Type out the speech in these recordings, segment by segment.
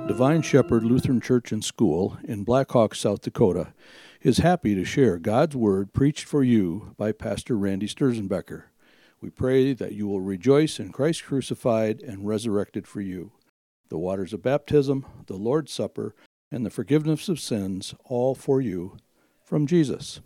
Divine Shepherd Lutheran Church and School in Black Hawk, South Dakota, is happy to share God's Word preached for you by Pastor Randy Sturzenbecker. We pray that you will rejoice in Christ crucified and resurrected for you. The waters of baptism, the Lord's Supper, and the forgiveness of sins, all for you, from Jesus.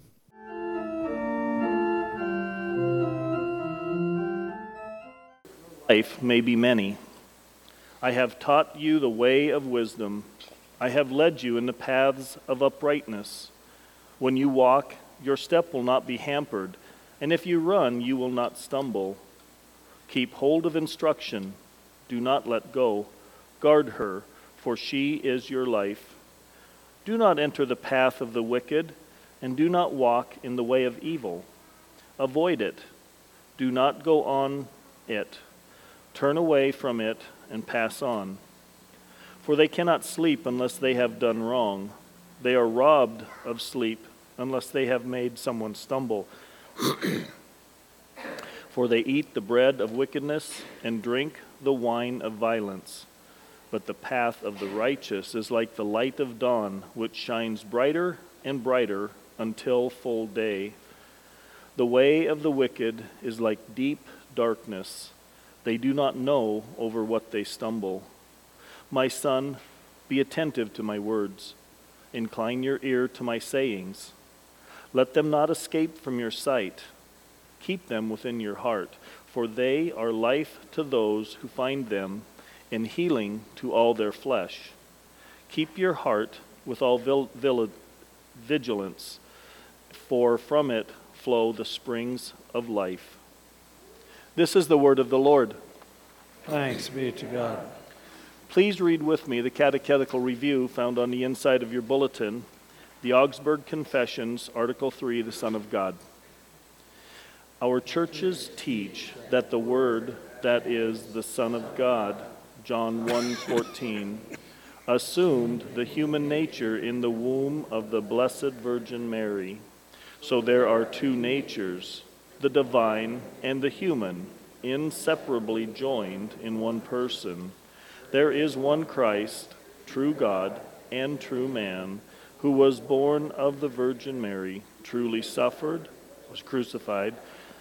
Life may be many. I have taught you the way of wisdom. I have led you in the paths of uprightness. When you walk, your step will not be hampered, and if you run, you will not stumble. Keep hold of instruction. Do not let go. Guard her, for she is your life. Do not enter the path of the wicked, and do not walk in the way of evil. Avoid it. Do not go on it. Turn away from it and pass on. For they cannot sleep unless they have done wrong. They are robbed of sleep unless they have made someone stumble. For they eat the bread of wickedness and drink the wine of violence. But the path of the righteous is like the light of dawn, which shines brighter and brighter until full day. The way of the wicked is like deep darkness. They do not know over what they stumble. My son, be attentive to my words. Incline your ear to my sayings. Let them not escape from your sight. Keep them within your heart, for they are life to those who find them, and healing to all their flesh. Keep your heart with all vigilance, for from it flow the springs of life. This is the word of the Lord. Thanks be to God. Please read with me the catechetical review found on the inside of your bulletin, the Augsburg Confessions, Article 3, the Son of God. Our churches teach that the Word, that is, the Son of God, John 1:14, assumed the human nature in the womb of the Blessed Virgin Mary. So there are two natures, the divine and the human, inseparably joined in one person. There is one Christ, true God and true man, who was born of the Virgin Mary, truly suffered, was crucified.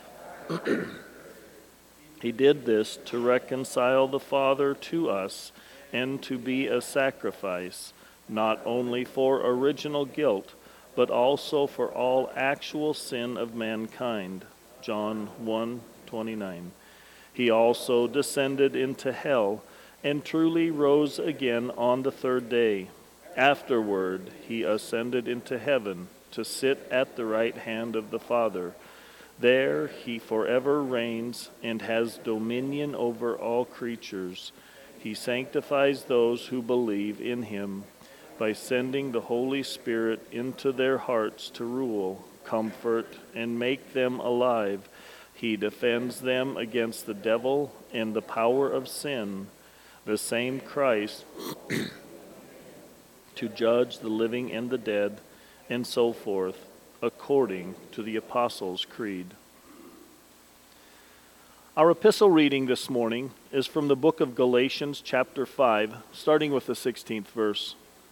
He did this to reconcile the Father to us and to be a sacrifice, not only for original guilt, but also for all actual sin of mankind. John 1:29. He also descended into hell and truly rose again on the third day. Afterward, he ascended into heaven to sit at the right hand of the Father. There he forever reigns and has dominion over all creatures. He sanctifies those who believe in him by sending the Holy Spirit into their hearts to rule, comfort, and make them alive. He defends them against the devil and the power of sin, the same Christ to judge the living and the dead, and so forth, according to the Apostles' Creed. Our epistle reading this morning is from the book of Galatians, chapter 5, starting with the 16th verse.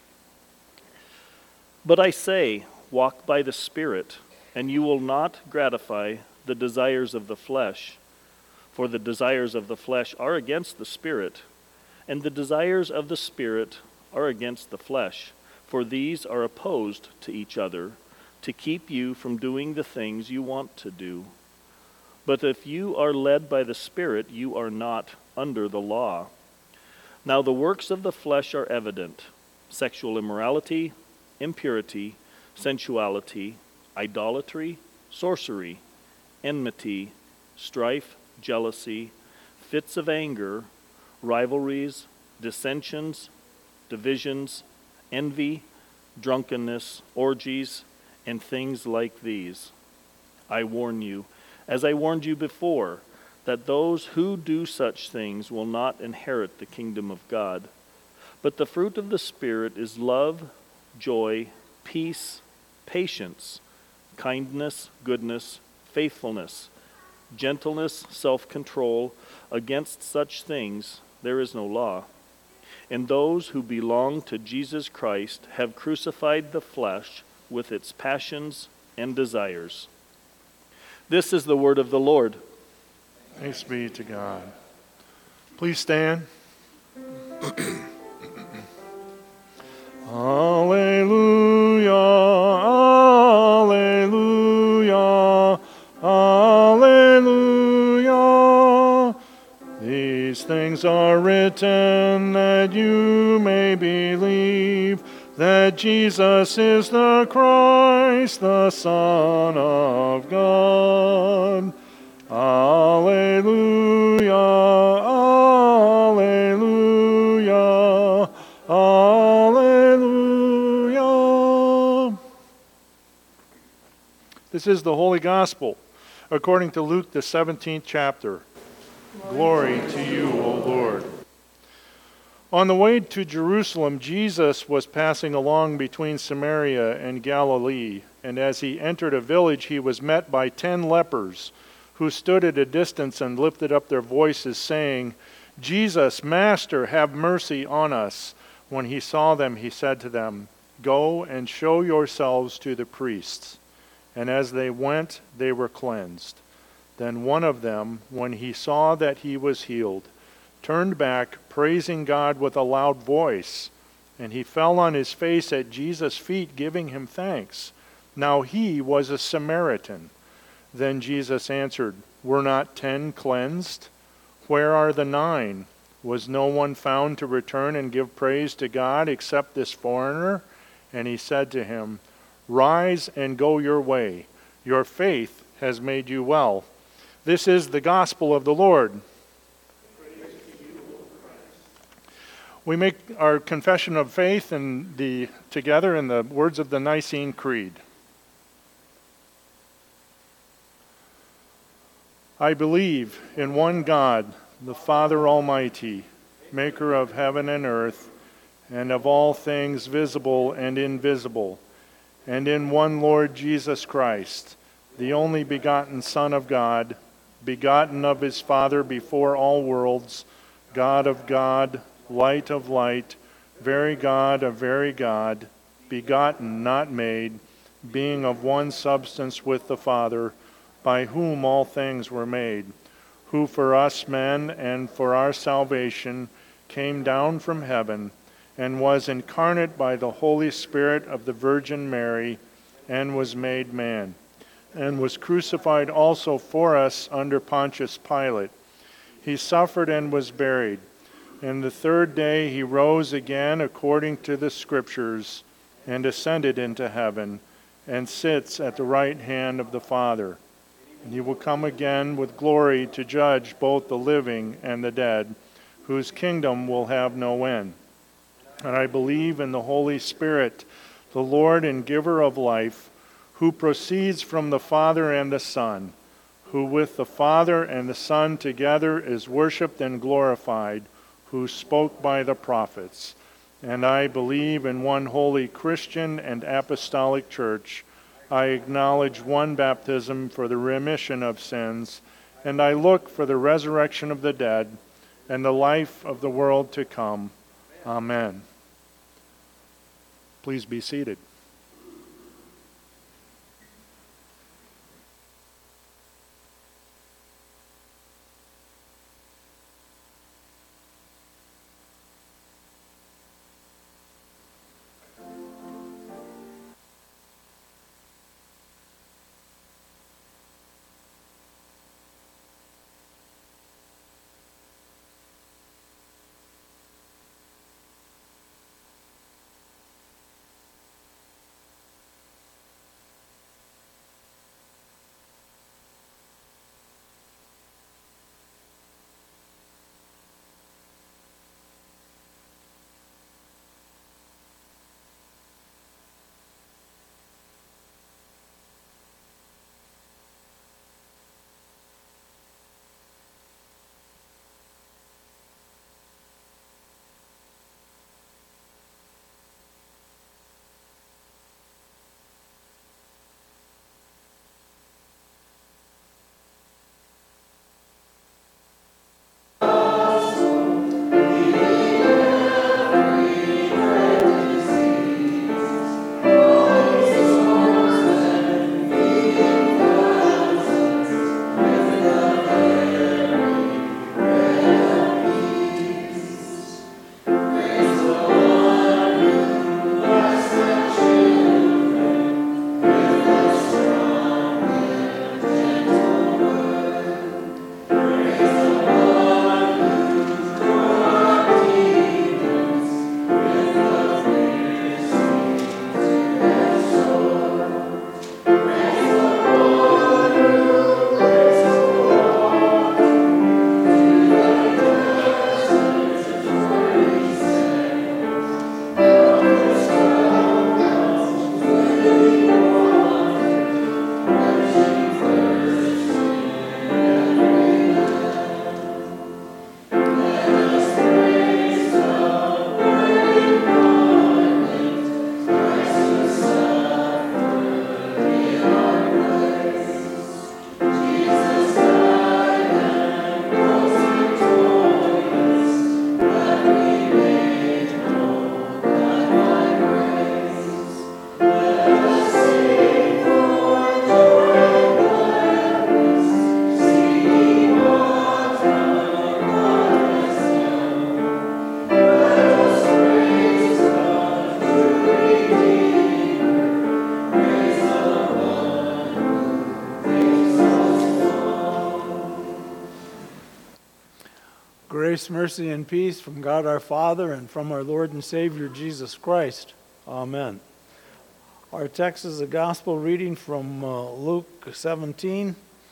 But I say, walk by the Spirit, and you will not gratify the desires of the flesh. For the desires of the flesh are against the Spirit, and the desires of the Spirit are against the flesh. For these are opposed to each other, to keep you from doing the things you want to do. But if you are led by the Spirit, you are not under the law. Now the works of the flesh are evident: sexual immorality, impurity, sensuality, idolatry, sorcery, enmity, strife, jealousy, fits of anger, rivalries, dissensions, divisions, envy, drunkenness, orgies, and things like these. I warn you, as I warned you before, that those who do such things will not inherit the kingdom of God. But the fruit of the Spirit is love, joy, peace, patience, kindness, goodness, faithfulness, gentleness, self-control. Against such things there is no law. And those who belong to Jesus Christ have crucified the flesh with its passions and desires. This is the word of the Lord. Thanks be to God. Please stand. Alleluia, alleluia, alleluia. These things are written that you may believe that Jesus is the Christ, the Son of God. Alleluia, alleluia, alleluia. This is the Holy Gospel according to Luke, the 17th chapter. Glory to you, O Lord. On the way to Jerusalem, Jesus was passing along between Samaria and Galilee, and as he entered a village, he was met by 10 lepers, who stood at a distance and lifted up their voices, saying, Jesus, Master, have mercy on us. When he saw them, he said to them, Go and show yourselves to the priests. And as they went, they were cleansed. Then one of them, when he saw that he was healed, turned back, praising God with a loud voice. And he fell on his face at Jesus' feet, giving him thanks. Now he was a Samaritan. Then Jesus answered, Were not 10 cleansed? Where are the 9? Was no one found to return and give praise to God except this foreigner? And he said to him, Rise and go your way. Your faith has made you well. This is the gospel of the Lord. We make our confession of faith together in the words of the Nicene Creed. I believe in one God, the Father Almighty, maker of heaven and earth, and of all things visible and invisible, and in one Lord Jesus Christ, the only begotten Son of God, begotten of his Father before all worlds, God of God, light of light, very God of very God, begotten, not made, being of one substance with the Father, by whom all things were made, who for us men and for our salvation came down from heaven, and was incarnate by the Holy Spirit of the Virgin Mary, and was made man, and was crucified also for us under Pontius Pilate. He suffered and was buried. And the third day he rose again according to the Scriptures, and ascended into heaven, and sits at the right hand of the Father. And he will come again with glory to judge both the living and the dead, whose kingdom will have no end. And I believe in the Holy Spirit, the Lord and giver of life, who proceeds from the Father and the Son, who with the Father and the Son together is worshipped and glorified, who spoke by the prophets. And I believe in one holy Christian and apostolic church. I acknowledge one baptism for the remission of sins, and I look for the resurrection of the dead and the life of the world to come. Amen. Please be seated. Grace, mercy, and peace from God our Father and from our Lord and Savior Jesus Christ. Amen. Our text is a gospel reading from Luke 17,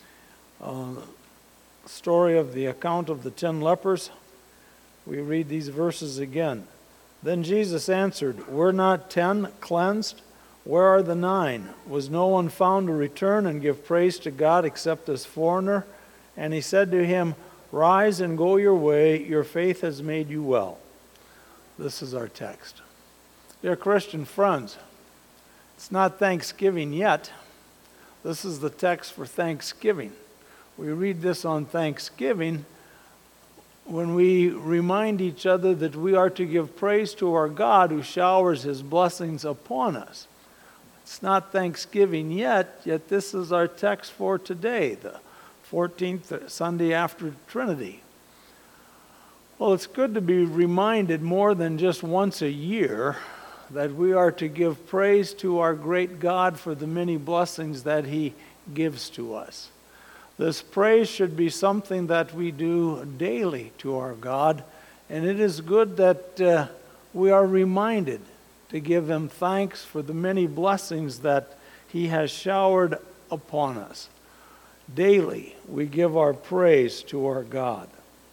story of the account of the 10 lepers. We read these verses again. Then Jesus answered, "Were not 10 cleansed? Where are the 9? Was no one found to return and give praise to God except this foreigner?" And he said to him, "Rise and go your way, your faith has made you well." This is our text. Dear Christian friends, it's not Thanksgiving yet. This is the text for Thanksgiving. We read this on Thanksgiving when we remind each other that we are to give praise to our God who showers his blessings upon us. It's not Thanksgiving yet this is our text for today, the 14th Sunday after Trinity. Well, it's good to be reminded more than just once a year that we are to give praise to our great God for the many blessings that he gives to us. This praise should be something that we do daily to our God, and it is good that we are reminded to give him thanks for the many blessings that he has showered upon us. Daily, we give our praise to our God.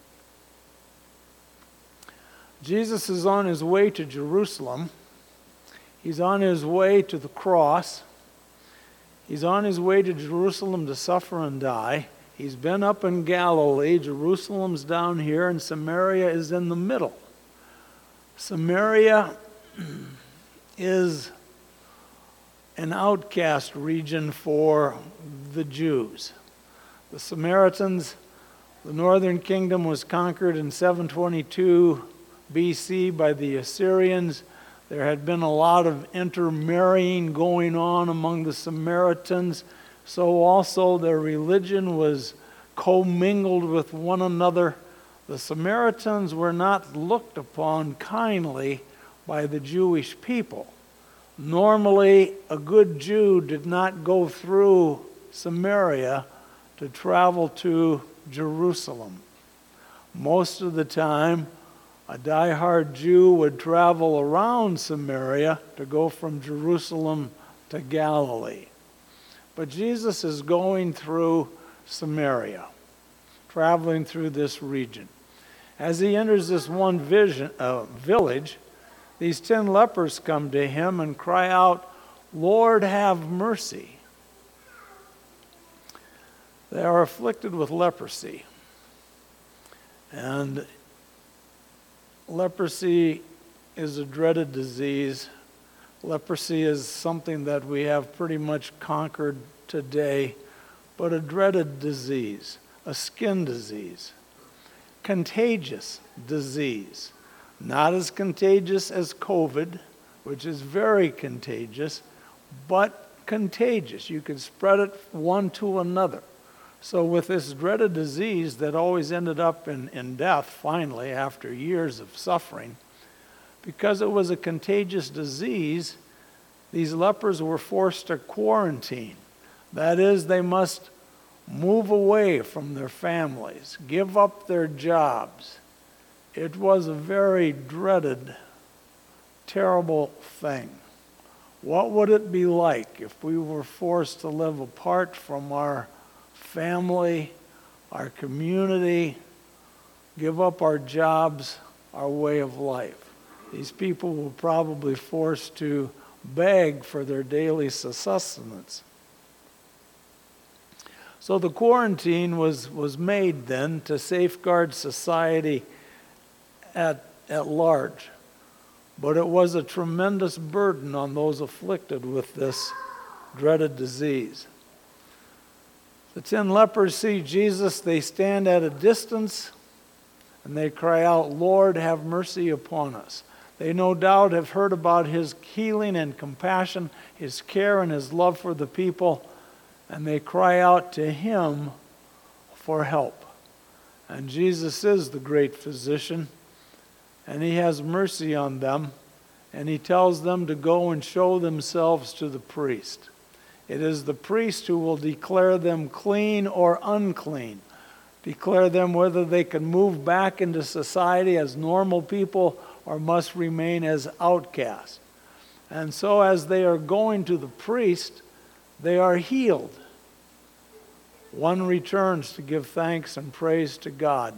Jesus is on his way to Jerusalem. He's on his way to the cross. He's on his way to Jerusalem to suffer and die. He's been up in Galilee. Jerusalem's down here, and Samaria is in the middle. Samaria is an outcast region for the Jews. The Samaritans, the northern kingdom was conquered in 722 BC by the Assyrians. There had been a lot of intermarrying going on among the Samaritans, so also their religion was commingled with one another. The Samaritans were not looked upon kindly by the Jewish people. Normally, a good Jew did not go through Samaria to travel to Jerusalem. Most of the time, a die-hard Jew would travel around Samaria to go from Jerusalem to Galilee. But Jesus is going through Samaria, traveling through this region. As he enters this one village, these 10 lepers come to him and cry out, "Lord, have mercy." They are afflicted with leprosy. And leprosy is a dreaded disease. Leprosy is something that we have pretty much conquered today, but a dreaded disease, a skin disease, contagious disease. Not as contagious as COVID, which is very contagious, but contagious. You can spread it one to another. So with this dreaded disease that always ended up in death, finally, after years of suffering, because it was a contagious disease, these lepers were forced to quarantine. That is, they must move away from their families, give up their jobs. It was a very dreaded, terrible thing. What would it be like if we were forced to live apart from our family, our community, give up our jobs, our way of life? These people were probably forced to beg for their daily sustenance. So the quarantine was made then to safeguard society at large. But it was a tremendous burden on those afflicted with this dreaded disease. The 10 lepers see Jesus, they stand at a distance, and they cry out, "Lord, have mercy upon us." They no doubt have heard about his healing and compassion, his care and his love for the people, and they cry out to him for help. And Jesus is the great physician, and he has mercy on them, and he tells them to go and show themselves to the priest. It is the priest who will declare them clean or unclean. declare them whether they can move back into society as normal people or must remain as outcasts. And so as they are going to the priest, they are healed. One returns to give thanks and praise to God.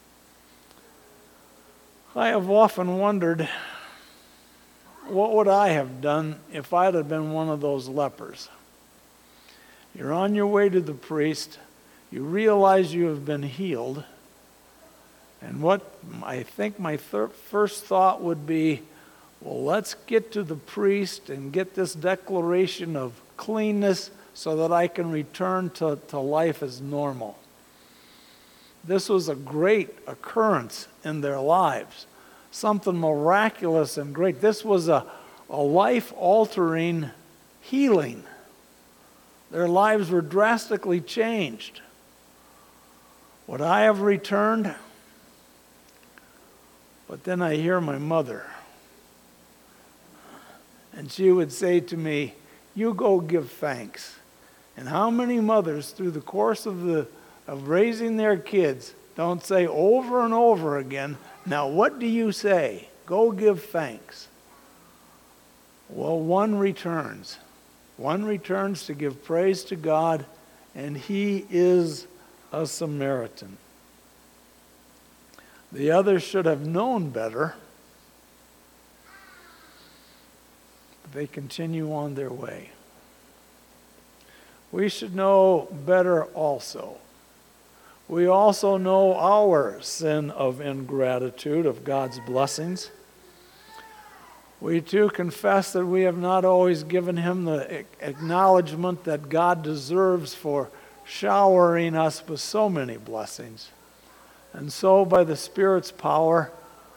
I have often wondered, what would I have done if I'd have been one of those lepers? You're on your way to the priest. You realize you have been healed. And what I think my first thought would be, well, let's get to the priest and get this declaration of cleanness so that I can return to life as normal. This was a great occurrence in their lives, something miraculous and great. This was a life-altering healing. Their lives were drastically changed. Would I have returned? But then I hear my mother, and she would say to me, you go give thanks. And how many mothers through the course of raising their kids don't say over and over again, now what do you say? Go give thanks. Well, one returns. One returns to give praise to God, and he is a Samaritan. The others should have known better, but they continue on their way. We should know better also. We also know our sin of ingratitude of God's blessings. We too confess that we have not always given him the acknowledgement that God deserves for showering us with so many blessings. And so by the Spirit's power,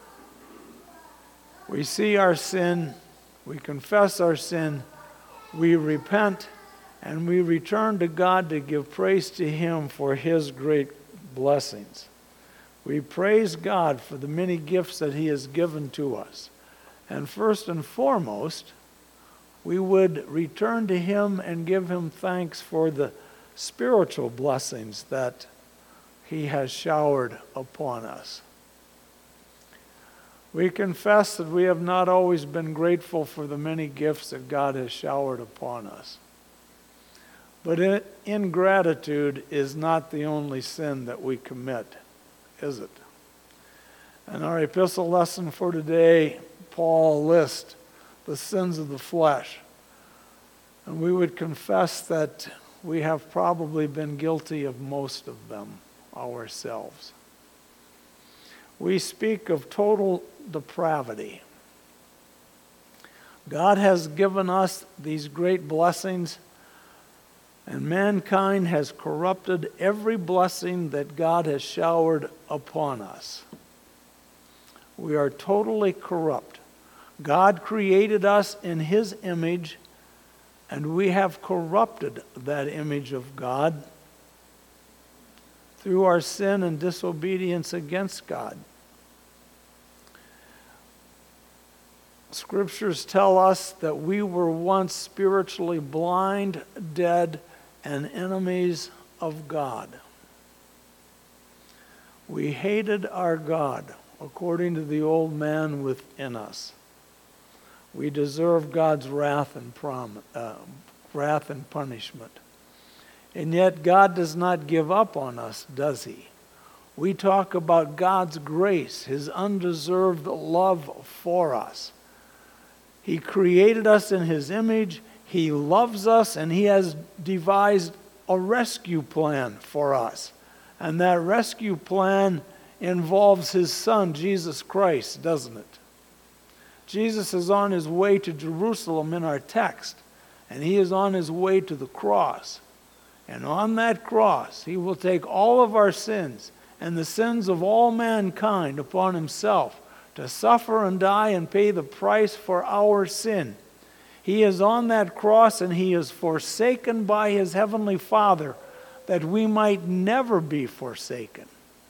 we see our sin, we confess our sin, we repent, and we return to God to give praise to him for his great blessings. We praise God for the many gifts that he has given to us. And first and foremost, we would return to him and give him thanks for the spiritual blessings that he has showered upon us. We confess that we have not always been grateful for the many gifts that God has showered upon us. But ingratitude is not the only sin that we commit, is it? In our epistle lesson for today, Paul lists the sins of the flesh. And we would confess that we have probably been guilty of most of them ourselves. We speak of total depravity. God has given us these great blessings, and mankind has corrupted every blessing that God has showered upon us. We are totally corrupt. God created us in his image, and we have corrupted that image of God through our sin and disobedience against God. Scriptures tell us that we were once spiritually blind, dead, and enemies of God. We hated our God according to the old man within us. We deserve God's wrath and punishment. And yet God does not give up on us, does he? We talk about God's grace, his undeserved love for us. He created us in his image, he loves us, and he has devised a rescue plan for us. And that rescue plan involves his son, Jesus Christ, doesn't it? Jesus is on his way to Jerusalem in our text, and he is on his way to the cross. And on that cross, he will take all of our sins and the sins of all mankind upon himself to suffer and die and pay the price for our sin. He is on that cross, and he is forsaken by his heavenly Father that we might never be forsaken.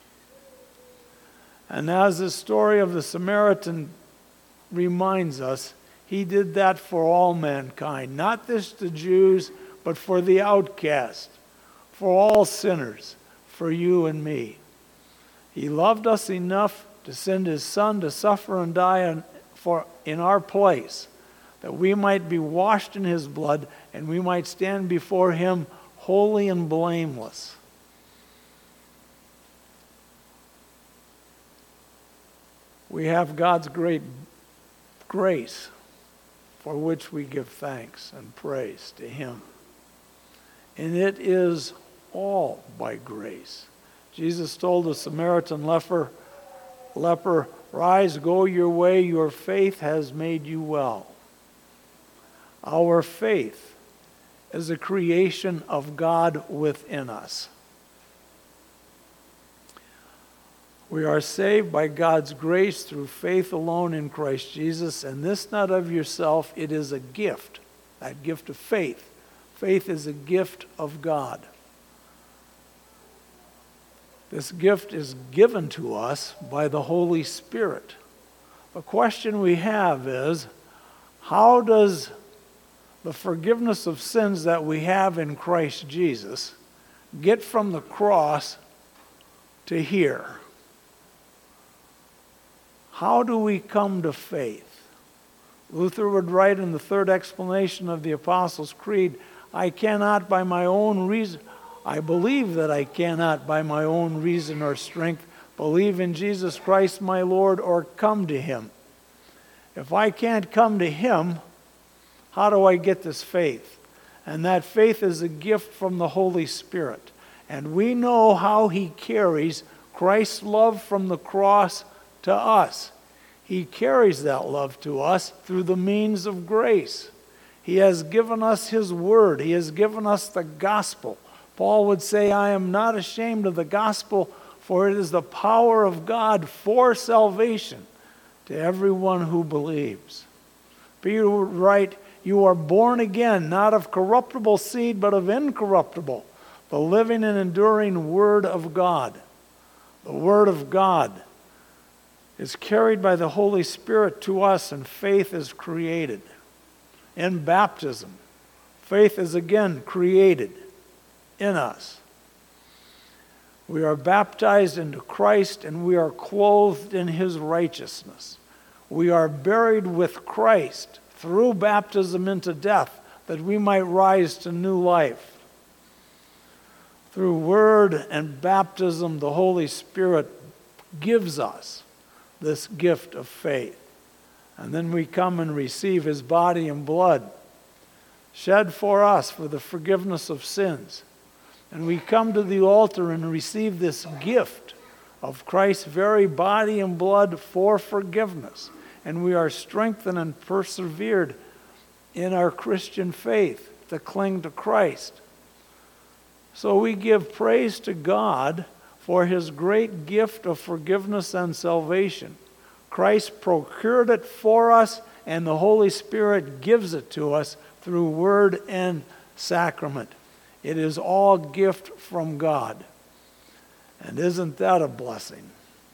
And as the story of the Samaritan reminds us, he did that for all mankind, not just the Jews, but for the outcast, for all sinners, for you and me. He loved us enough to send his Son to suffer and die in our place, that we might be washed in his blood and we might stand before him holy and blameless. We have God's great grace for which we give thanks and praise to him. And it is all by grace. Jesus told the Samaritan leper, "Rise, go your way, your faith has made you well." Our faith is a creation of God within us. We are saved by God's grace through faith alone in Christ Jesus, and this not of yourself, it is a gift, that gift of faith. Faith is a gift of God. This gift is given to us by the Holy Spirit. The question we have is, how does the forgiveness of sins that we have in Christ Jesus get from the cross to here? How do we come to faith? Luther would write in the third explanation of the Apostles' Creed, I believe that I cannot by my own reason or strength believe in Jesus Christ my Lord or come to him. If I can't come to him, how do I get this faith? And that faith is a gift from the Holy Spirit. And we know how he carries Christ's love from the cross to us. He carries that love to us through the means of grace. He has given us his word. He has given us the gospel. Paul would say, I am not ashamed of the gospel, for it is the power of God for salvation to everyone who believes. Peter would write, you are born again, not of corruptible seed, but of incorruptible, the living and enduring Word of God. The Word of God is carried by the Holy Spirit to us, and faith is created. In baptism, faith is again created in us. We are baptized into Christ, and we are clothed in his righteousness. We are buried with Christ through baptism into death, that we might rise to new life. Through word and baptism, the Holy Spirit gives us this gift of faith. And then we come and receive his body and blood shed for us for the forgiveness of sins. And we come to the altar and receive this gift of Christ's very body and blood for forgiveness. And we are strengthened and persevered in our Christian faith to cling to Christ. So we give praise to God for his great gift of forgiveness and salvation. Christ procured it for us, and the Holy Spirit gives it to us through word and sacrament. It is all gift from God. And isn't that a blessing?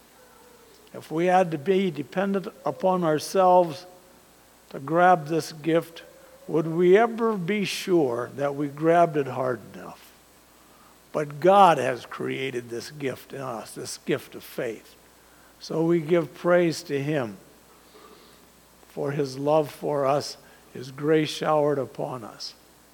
If we had to be dependent upon ourselves to grab this gift, would we ever be sure that we grabbed it hard enough? But God has created this gift in us, this gift of faith. So we give praise to him for his love for us, his grace showered upon us.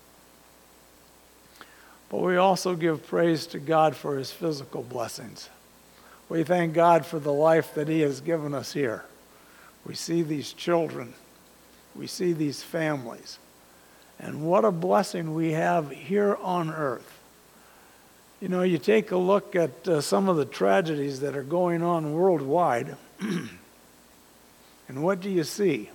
But we also give praise to God for his physical blessings. We thank God for the life that he has given us here. We see these children. We see these families. And what a blessing we have here on earth. You know, you take a look at some of the tragedies that are going on worldwide, and what do you see?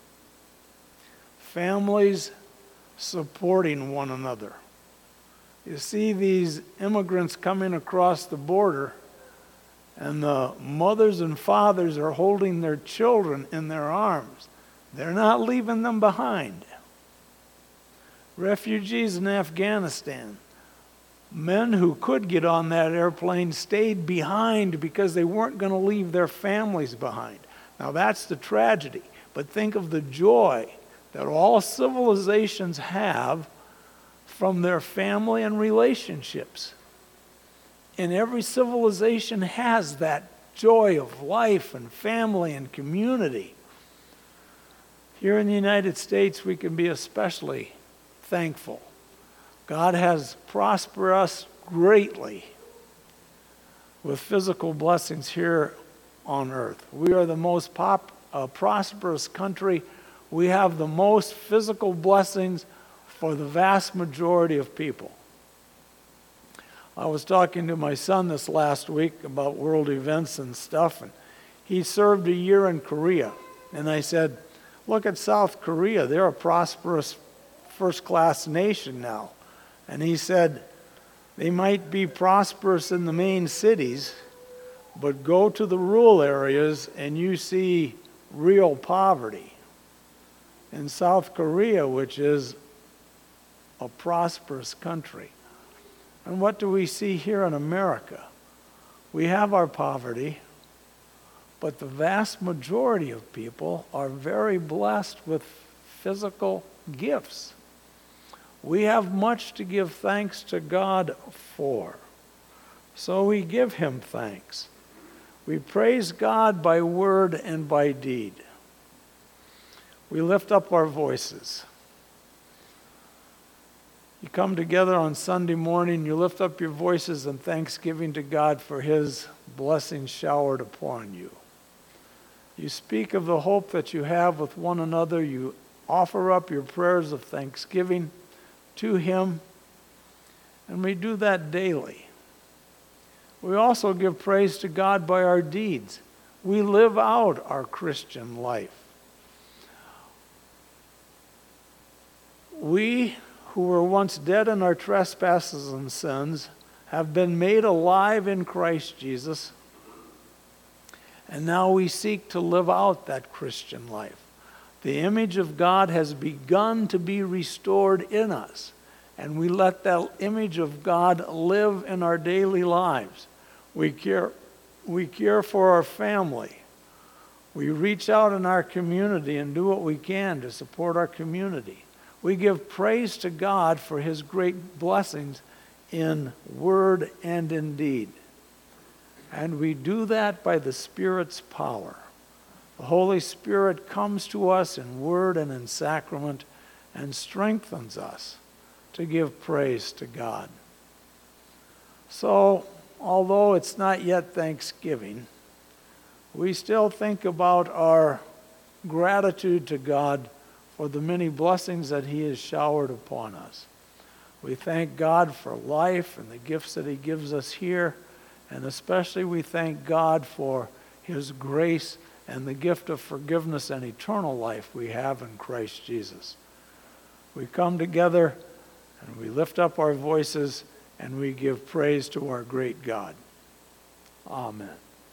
Families supporting one another. You see these immigrants coming across the border, and the mothers and fathers are holding their children in their arms. They're not leaving them behind. Refugees in Afghanistan. Men who could get on that airplane stayed behind because they weren't going to leave their families behind. Now that's the tragedy. But think of the joy that all civilizations have from their family and relationships. And every civilization has that joy of life and family and community. Here in the United States, we can be especially thankful. God has prospered us greatly with physical blessings here on earth. We are the most prosperous country. We have the most physical blessings for the vast majority of people. I was talking to my son this last week about world events and stuff, and he served a year in Korea. And I said, look at South Korea. They're a prosperous first-class nation now. And he said, they might be prosperous in the main cities, but go to the rural areas and you see real poverty. In South Korea, which is a prosperous country. And what do we see here in America? We have our poverty, but the vast majority of people are very blessed with physical gifts. We have much to give thanks to God for. So we give Him thanks. We praise God by word and by deed. We lift up our voices. You come together on Sunday morning, you lift up your voices in thanksgiving to God for His blessings showered upon you. You speak of the hope that you have with one another. You offer up your prayers of thanksgiving to Him, and we do that daily. We also give praise to God by our deeds. We live out our Christian life. We who were once dead in our trespasses and sins have been made alive in Christ Jesus, and now we seek to live out that Christian life. The image of God has begun to be restored in us, and we let that image of God live in our daily lives. We care for our family. We reach out in our community and do what we can to support our community. We give praise to God for His great blessings in word and in deed. And we do that by the Spirit's power. The Holy Spirit comes to us in word and in sacrament and strengthens us to give praise to God. So, although it's not yet Thanksgiving, we still think about our gratitude to God for the many blessings that He has showered upon us. We thank God for life and the gifts that He gives us here, and especially we thank God for His grace and the gift of forgiveness and eternal life we have in Christ Jesus. We come together and we lift up our voices and we give praise to our great God. Amen.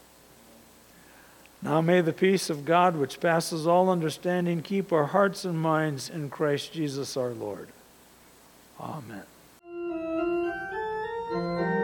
Now may the peace of God, which passes all understanding, keep our hearts and minds in Christ Jesus our Lord. Amen.